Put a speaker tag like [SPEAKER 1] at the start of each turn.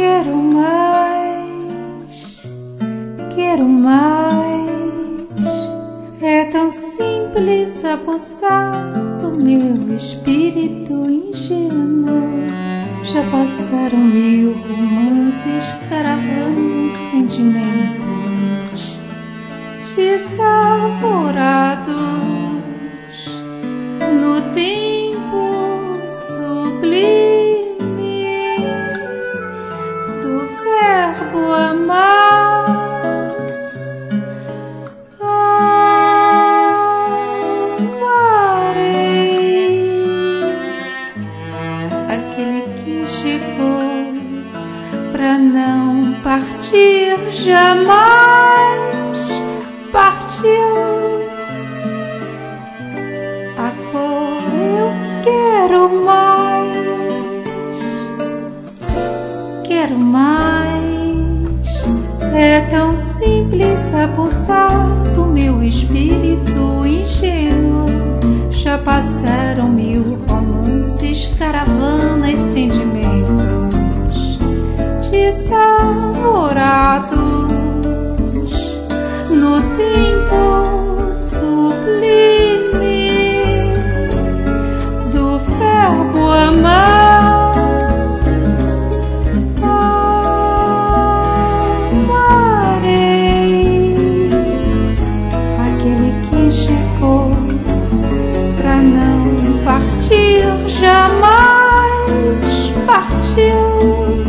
[SPEAKER 1] Quero mais, quero mais. É tão simples a pulsar do meu espírito ingênuo. Já passaram 1000 romances, caravanas, sentimentos desamorados no tempo sublime do verbo amar. Amarei aquele que chegou pra não partir jamais. Partiu. Agora eu quero mais, quero mais. É tão simples a pulsar do meu espírito ingênuo. Já passaram 1000 romances, caravanas, sentimentos desamorados no tempo sublime do verbo amar. Amarei aquele que chegou pra não partir jamais. Partiu.